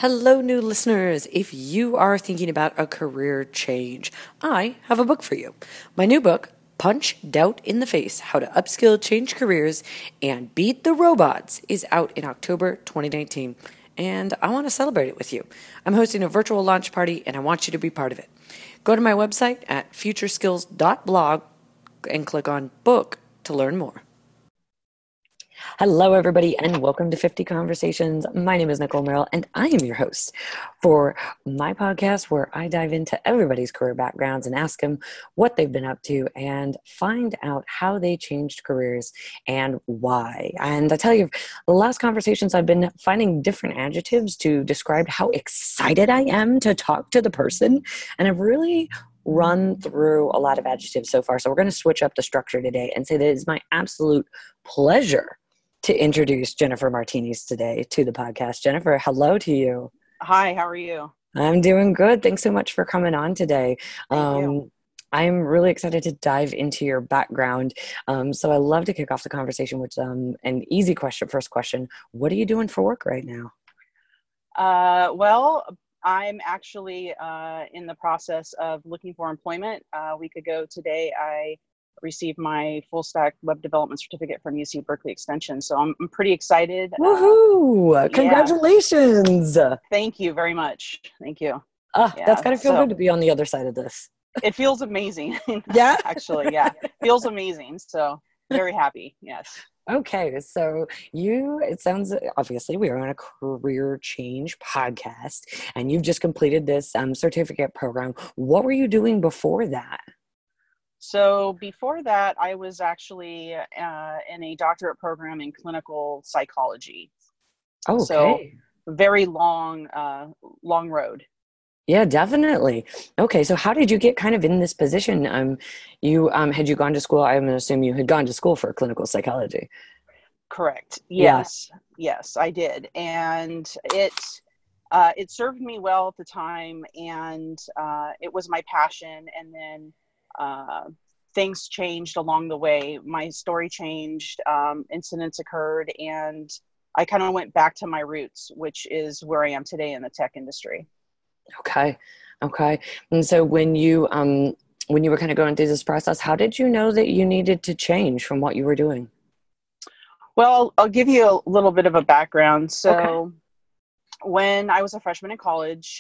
Hello, new listeners. If you are thinking about a career change, I have a book for you. My new book, Punch Doubt in the Face, How to Upskill, Change Careers, and Beat the Robots, is out in October 2019, and I want to celebrate it with you. I'm hosting a virtual launch party, and I want you to be part of it. Go to my website at futureskills.blog and click on book to learn more. Hello, everybody, and welcome to 50 Conversations. My name is Nicole Merrill, and I am your host for my podcast where I dive into everybody's career backgrounds and ask them what they've been up to and find out how they changed careers and why. And I tell you, the last conversations I've been finding different adjectives to describe how excited I am to talk to the person, and I've really run through a lot of adjectives so far. So we're going to switch up the structure today and say that it's my absolute pleasure to introduce Jennifer Martinez today to the podcast. Jennifer, hello to you. Hi, how are you? I'm doing good. Thanks so much for coming on today. Thank you. I'm really excited to dive into your background. So I love to kick off the conversation with an easy question. First question, what are you doing for work right now? Well, I'm actually in the process of looking for employment. A week ago today, I received my full stack web development certificate from UC Berkeley Extension. So I'm pretty excited. Woohoo! Congratulations! Thank you very much. Thank you. That's gotta feel good to be on the other side of this. It feels amazing. Yeah? Actually, yeah. Feels amazing. So very happy. Yes. Okay, so it sounds, obviously we are on a career change podcast and you've just completed this certificate program. What were you doing before that? So before that, I was actually in a doctorate program in clinical psychology. Okay. So very long road. Yeah, definitely. Okay, so how did you get kind of in this position? Had you gone to school? I'm going to assume you had gone to school for clinical psychology. Correct. Yes. Yeah. Yes, I did. And it served me well at the time, and it was my passion. And then things changed along the way. My story changed, incidents occurred, and I kind of went back to my roots, which is where I am today in the tech industry. Okay. And so when you were kind of going through this process, how did you know that you needed to change from what you were doing? Well, I'll give you a little bit of a background. So when I was a freshman in college,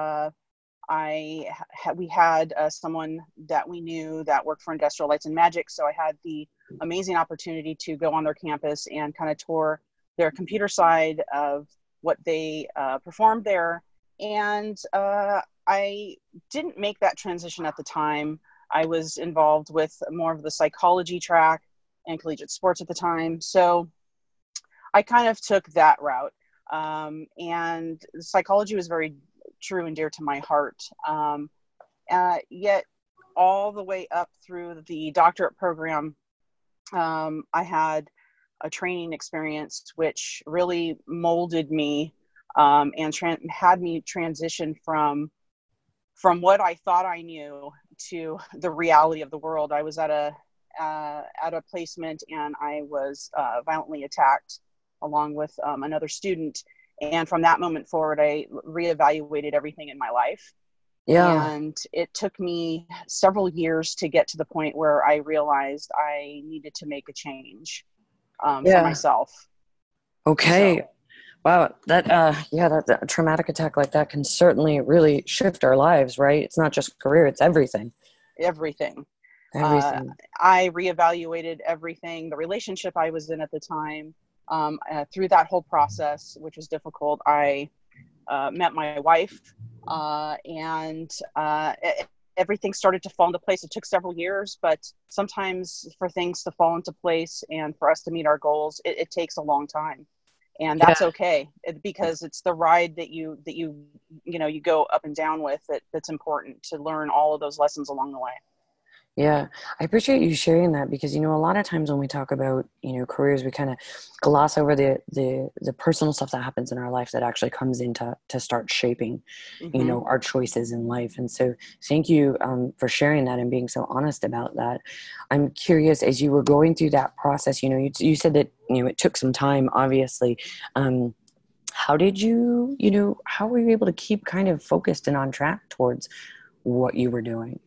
we had someone that we knew that worked for Industrial Lights and Magic. So I had the amazing opportunity to go on their campus and kind of tour their computer side of what they performed there. And I didn't make that transition at the time. I was involved with more of the psychology track and collegiate sports at the time. So I kind of took that route. And psychology was very true and dear to my heart. Yet all the way up through the doctorate program, I had a training experience which really molded me and had me transition from what I thought I knew to the reality of the world. I was at a placement, and I was violently attacked along with another student. And from that moment forward, I reevaluated everything in my life. Yeah. And it took me several years to get to the point where I realized I needed to make a change for myself. Okay. So. Wow. That traumatic attack like that can certainly really shift our lives, right? It's not just career, it's everything. Everything. I reevaluated everything, the relationship I was in at the time. Through that whole process, which was difficult, I met my wife, and everything started to fall into place. It took several years, but sometimes for things to fall into place and for us to meet our goals, it takes a long time. And that's okay, because it's the ride that you go up and down with that's important to learn all of those lessons along the way. Yeah, I appreciate you sharing that because, a lot of times when we talk about, careers, we kind of gloss over the personal stuff that happens in our life that actually comes in to start shaping, our choices in life. And so thank you for sharing that and being so honest about that. I'm curious, as you were going through that process, you said that, it took some time, obviously. How did you, how were you able to keep kind of focused and on track towards what you were doing?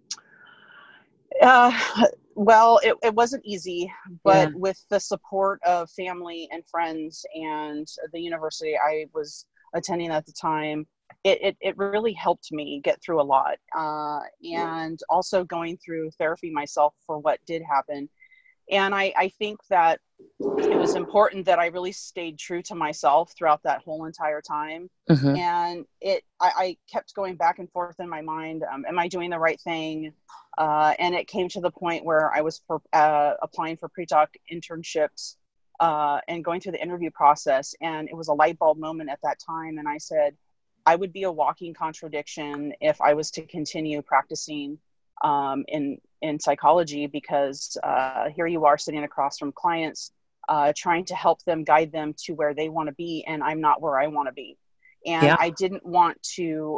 Uh, well, it wasn't easy, Yeah. but with the support of family and friends and the university I was attending at the time, it really helped me get through a lot. And also going through therapy myself for what did happen. And I think that it was important that I really stayed true to myself throughout that whole entire time. Hmm. And I kept going back and forth in my mind. Am I doing the right thing? And it came to the point where I was applying for pre-doc internships and going through the interview process. And it was a light bulb moment at that time. And I said, I would be a walking contradiction if I was to continue practicing in psychology, because here you are sitting across from clients, trying to help them, guide them to where they want to be, and I'm not where I want to be. And Yeah. I didn't want to,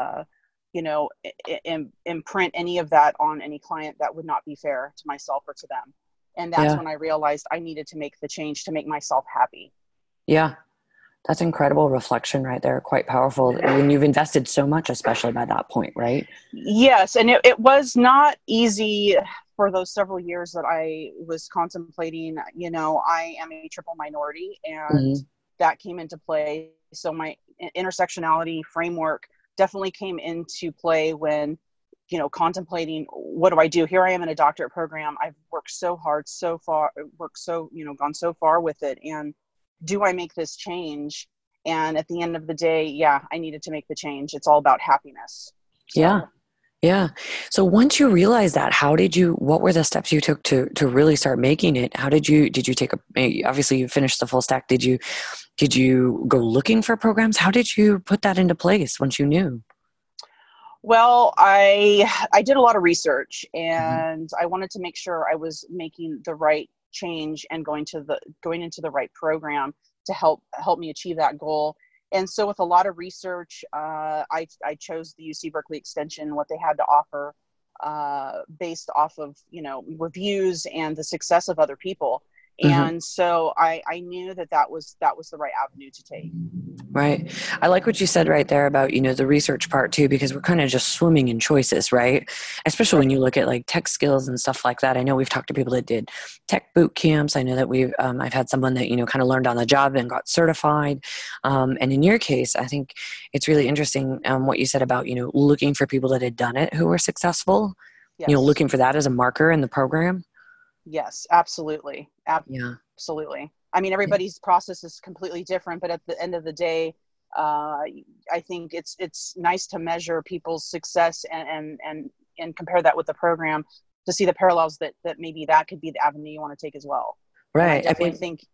imprint any of that on any client. That would not be fair to myself or to them. And that's Yeah. when I realized I needed to make the change to make myself happy. Yeah. That's incredible reflection right there. Quite powerful when you've invested so much, especially by that point, right? Yes, and it was not easy for those several years that I was contemplating. I am a triple minority, and Hmm. that came into play. So my intersectionality framework definitely came into play when, contemplating, what do I do? Here I am in a doctorate program. I've worked so hard, so far, gone so far with it. And do I make this change? And at the end of the day, yeah, I needed to make the change. It's all about happiness. Yeah. So. Yeah. So once you realized that, what were the steps you took to really start making it? Did you take obviously you finished the full stack. Did you go looking for programs? How did you put that into place once you knew? Well, I did a lot of research, Hmm. and I wanted to make sure I was making the right change and going into the right program to help me achieve that goal. And so, with a lot of research, I chose the UC Berkeley Extension, what they had to offer, based off of reviews and the success of other people. Hmm. And so I knew that was the right avenue to take. Right. I like what you said right there about, the research part too, because we're kind of just swimming in choices, right? Especially when Right. you look at like tech skills and stuff like that. I know we've talked to people that did tech boot camps. I know that I've had someone that, kind of learned on the job and got certified. And in your case, I think it's really interesting what you said about, looking for people that had done it who were successful, Yes. looking for that as a marker in the program. Yes, absolutely. Yeah. Absolutely. I mean, Yeah. everybody's process is completely different, but at the end of the day, I think it's nice to measure people's success and compare that with the program to see the parallels that maybe that could be the avenue you want to take as well. And I Right. I definitely mean, think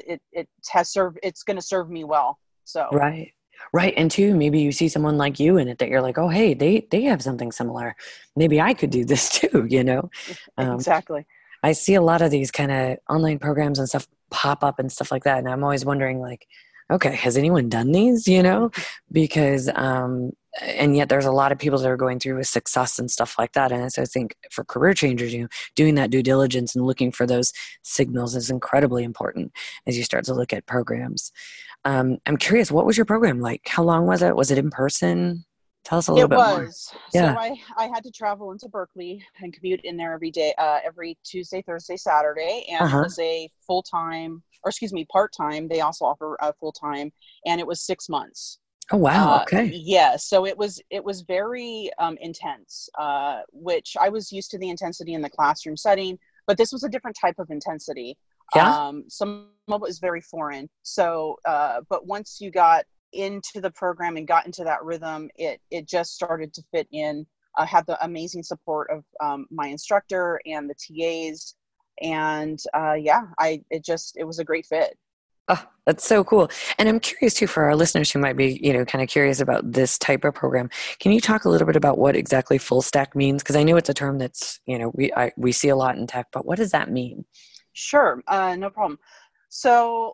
it's going to serve me well. So right. Right. And two, maybe you see someone like you in it that you're like, oh, hey, they have something similar. Maybe I could do this too. Um, exactly. I see a lot of these kind of online programs and stuff pop up and stuff like that. And I'm always wondering, like, okay, has anyone done these? Because, and yet there's a lot of people that are going through with success and stuff like that. And so I think for career changers, doing that due diligence and looking for those signals is incredibly important as you start to look at programs. I'm curious, what was your program like? How long was it? Was it in person? Tell us a little It bit more. was. So Yeah. I had to travel into Berkeley and commute in there every day, every Tuesday, Thursday, Saturday, and it Uh-huh. was a full time, or excuse me, part time. They also offer a full time, and it was 6 months. Oh, wow. Okay. Yeah, so it was very intense, which I was used to the intensity in the classroom setting, but this was a different type of intensity. Yeah. Some of it was very foreign. So, but once you got into the program and got into that rhythm, it just started to fit in. I had the amazing support of my instructor and the TAs, and yeah, it was a great fit. Oh, that's so cool. And I'm curious too for our listeners who might be, kind of curious about this type of program. Can you talk a little bit about what exactly full stack means? Because I know it's a term that's, we see a lot in tech, but what does that mean? Sure, no problem. So,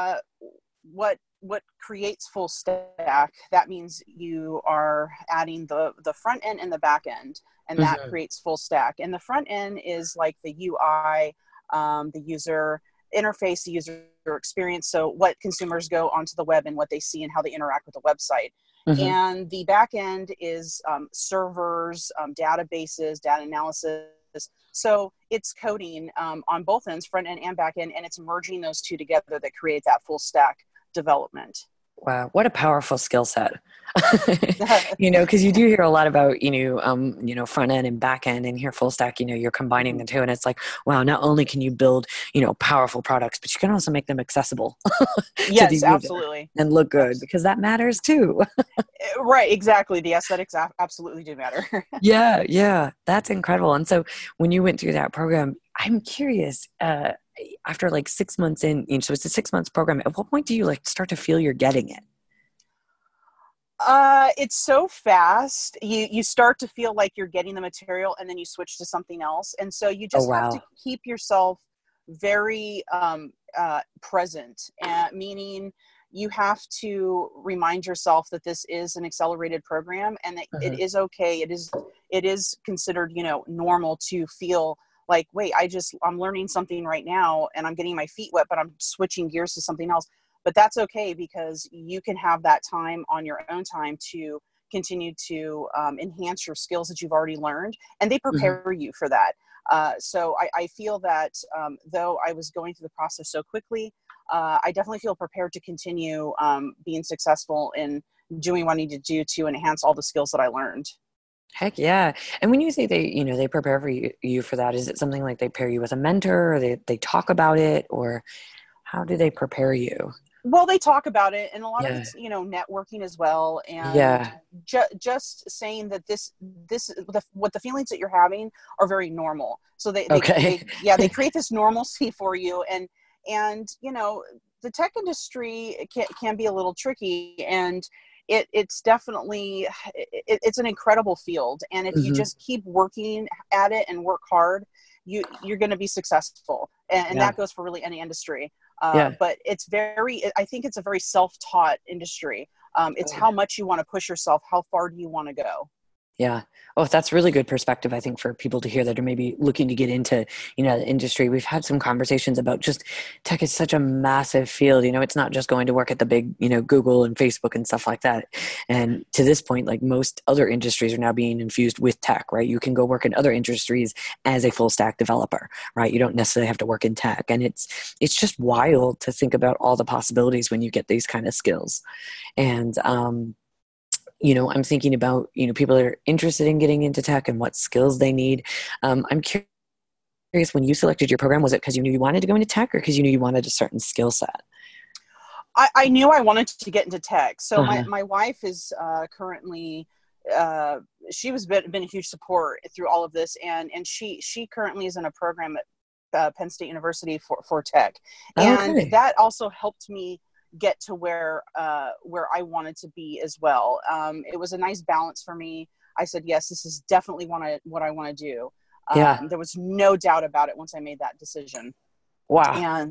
what creates full stack? That means you are adding the front end and the back end, and that Hmm. creates full stack. And the front end is like the UI, the user interface, the user experience. So what consumers go onto the web and what they see and how they interact with the website. Mm-hmm. And the back end is servers, databases, data analysis. So it's coding on both ends, front end and back end, and it's merging those two together that create that full stack development. Wow, what a powerful skill set. Because you do hear a lot about, front end and back end, and here full stack, you're combining the two. And it's like, wow, not only can you build, powerful products, but you can also make them accessible yes, to the absolutely. And look good, because that matters too. Right, exactly. The aesthetics absolutely do matter. Yeah, that's incredible. And so when you went through that program, I'm curious, after like 6 months in, so it's a 6 months program, at what point do you like start to feel you're getting it? It's so fast. You start to feel like you're getting the material, and then you switch to something else. And so you just have to keep yourself very present, meaning you have to remind yourself that this is an accelerated program, and that it is okay. It is considered, normal to feel like, wait, I'm learning something right now and I'm getting my feet wet, but I'm switching gears to something else. But that's okay, because you can have that time on your own time to continue to enhance your skills that you've already learned, and they prepare you for that. So I feel that though I was going through the process so quickly, I definitely feel prepared to continue being successful in doing what I need to do to enhance all the skills that I learned. Heck yeah. And when you say they prepare for you for that, is it something like they pair you with a mentor, or they talk about it, or how do they prepare you? Well, they talk about it, and a lot of it's, networking as well. And just saying that what the feelings that you're having are very normal. So they create this normalcy for you. And the tech industry can be a little tricky, and it's definitely, it's an incredible field. And if you just keep working at it and work hard, you're going to be successful. And that goes for really any industry. But I think it's a very self-taught industry. It's how much you want to push yourself. How far do you want to go? Yeah. Oh, that's really good perspective, I think, for people to hear that are maybe looking to get into, the industry. We've had some conversations about just tech is such a massive field. It's not just going to work at the big, Google and Facebook and stuff like that. And to this point, like most other industries are now being infused with tech, right? You can go work in other industries as a full stack developer, right? You don't necessarily have to work in tech. And it's just wild to think about all the possibilities when you get these kind of skills. And, I'm thinking about, people that are interested in getting into tech and what skills they need. I'm curious, when you selected your program, was it because you knew you wanted to go into tech, or because you knew you wanted a certain skill set? I knew I wanted to get into tech. So my wife is currently, she was been a huge support through all of this. And she currently is in a program at Penn State University for tech. And that also helped me get to where I wanted to be as well. It was a nice balance for me. I said, yes, this is definitely what I want to do. There was no doubt about it once I made that decision. Wow. And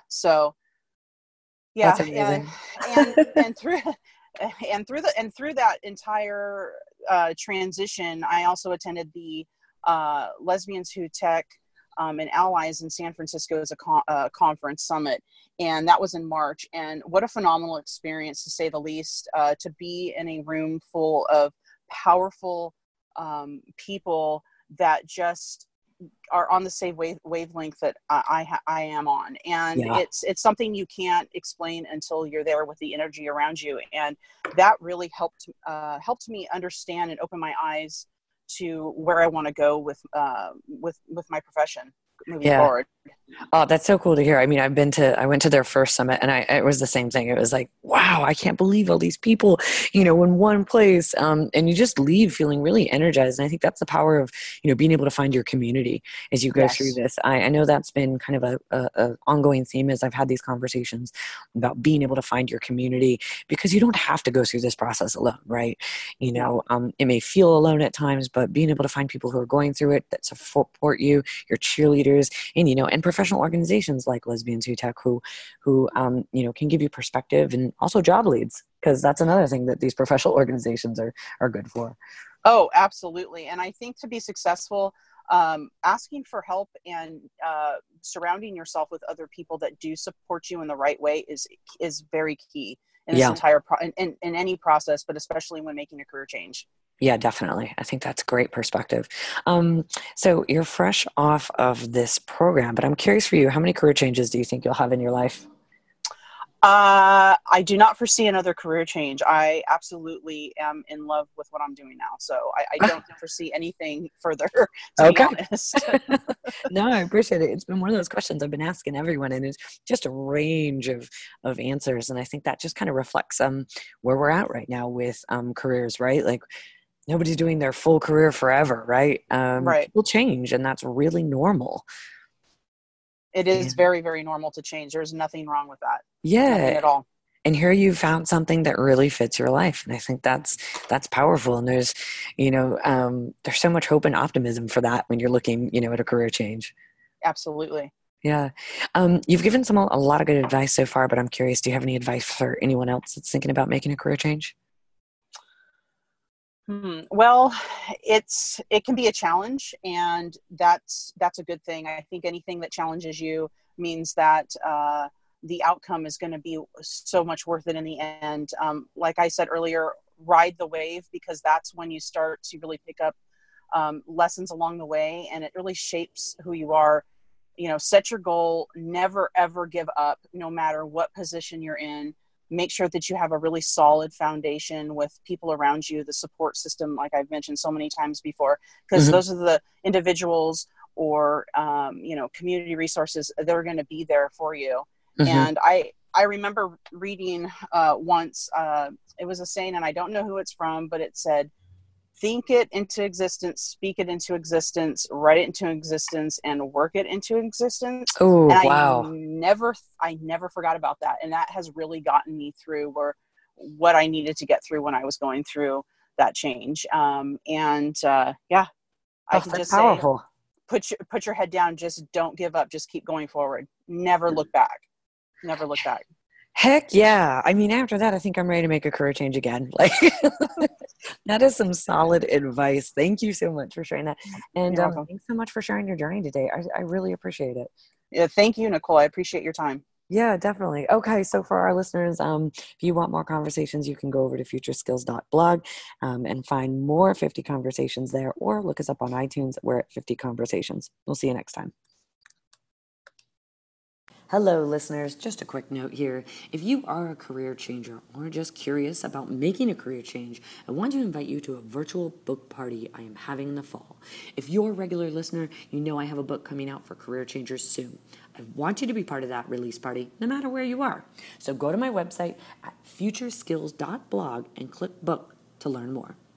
that's amazing. and through that entire transition, I also attended the Lesbians Who Tech and Allies in San Francisco as a conference summit. And that was in March. And what a phenomenal experience, to say the least, to be in a room full of powerful people that just are on the same wavelength that I am on. And it's something you can't explain until you're there with the energy around you. And that really helped me understand and open my eyes to where I want to go with my profession moving forward. Oh, that's so cool to hear. I mean, I went to their first summit, and it was the same thing. It was like, wow, I can't believe all these people, in one place. And you just leave feeling really energized. And I think that's the power of, being able to find your community as you go through this. I know that's been kind of a ongoing theme as I've had these conversations about being able to find your community, because you don't have to go through this process alone, right? It may feel alone at times, but being able to find people who are going through it, that support you, your cheerleaders, and professional organizations like Lesbians Who Tech, who can give you perspective, and also job leads, because that's another thing that these professional organizations are good for. Oh, absolutely. And I think to be successful, asking for help and surrounding yourself with other people that do support you in the right way is very key in this Yeah. entire in any process, but especially when making a career change. Yeah, definitely. I think that's great perspective. So you're fresh off of this program, but I'm curious for you, how many career changes do you think you'll have in your life? I do not foresee another career change. I absolutely am in love with what I'm doing now. So I don't foresee anything further, to be Okay. honest. No, I appreciate it. It's been one of those questions I've been asking everyone, and it's just a range of answers. And I think that just kind of reflects where we're at right now with careers, right? Like nobody's doing their full career forever, right? Right. People change, and that's really normal. It is And very, very normal to change. There's nothing wrong with that. Nothing yeah. at all. And here you found something that really fits your life, and I think that's powerful. And there's there's so much hope and optimism for that when you're looking at a career change. Absolutely. Yeah. You've given a lot of good advice so far, but I'm curious, do you have any advice for anyone else that's thinking about making a career change? Well, it can be a challenge, and that's a good thing. I think anything that challenges you means that the outcome is going to be so much worth it in the end. Like I said earlier, ride the wave, because that's when you start to really pick up lessons along the way, and it really shapes who you are. Set your goal, never ever give up, no matter what position you're in. Make sure that you have a really solid foundation with people around you, the support system, like I've mentioned so many times before, because Mm-hmm. those are the individuals or community resources that are going to be there for you. Mm-hmm. And I remember reading once, it was a saying, and I don't know who it's from, but it said, think it into existence, speak it into existence, write it into existence, and work it into existence. Oh, And wow. I never forgot about that. And that has really gotten me through what I needed to get through when I was going through that change. Yeah, I Oh, can that's just say, powerful. put your head down. Just don't give up. Just keep going forward. Never look back. Never look back. Heck yeah. I mean, after that, I think I'm ready to make a career change again. Like, that is some solid advice. Thank you so much for sharing that. And You're welcome. thanks so much for sharing your journey today. I really appreciate it. Yeah, thank you, Nicole. I appreciate your time. Yeah, definitely. Okay, so for our listeners, if you want more conversations, you can go over to futureskills.blog and find more 50 conversations there, or look us up on iTunes. We're at 50 conversations. We'll see you next time. Hello, listeners. Just a quick note here. If you are a career changer or just curious about making a career change, I want to invite you to a virtual book party I am having in the fall. If you're a regular listener, you know I have a book coming out for career changers soon. I want you to be part of that release party, no matter where you are. So go to my website at futureskills.blog and click book to learn more.